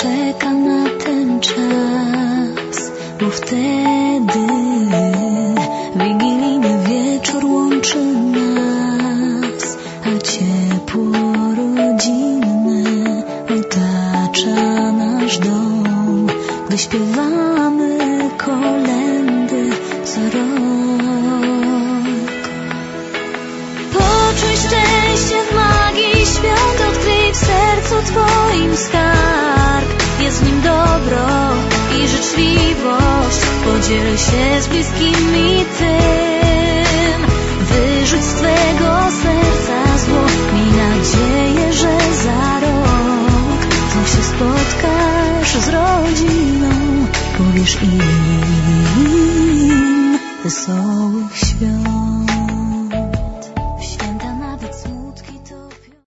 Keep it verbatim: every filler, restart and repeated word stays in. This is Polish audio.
czeka na ten czas, bo wtedy wigilijny wieczór łączy nas, a ciepło rodzinne otacza nasz dom, gdy śpiewamy kolędy co rok. Poczuj szczęście w magii świąt, odkryj w sercu Twoim skarb. Jest w nim dobro i życzliwość, podziel się z bliskimi tym. Wyrzuć z Twego serca zło, miej nadzieję, że za rok znów się spotkasz z rodziną. Powiesz im wesoło.